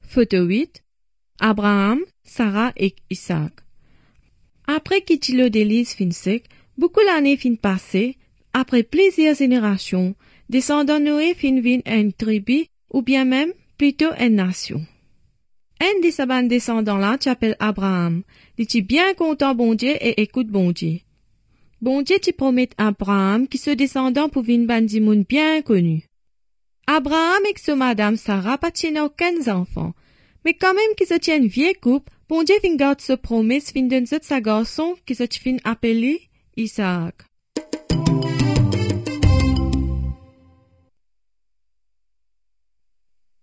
Photo 8. Abraham, Sarah et Isaac. Après qu'Itilo d'Élise fin sec, beaucoup l'année fin passée, après plusieurs générations, descendant Noé fin vin une tribu, ou bien même, plutôt une nation. Un de ces descendants-là s'appelle Abraham. Il est bien content bon Dieu et écoute bon Dieu. Bon Dieu t'y promet Abraham qui se descendant pour vin bandimoun bien connu. Abraham et son madame Sarah pas tiennent aucun enfant. Mais quand même qu'ils se tiennent vieille couple, bon Dieu vin garde ce promesse fin d'un sa garçon qui se fin appelé Isaac.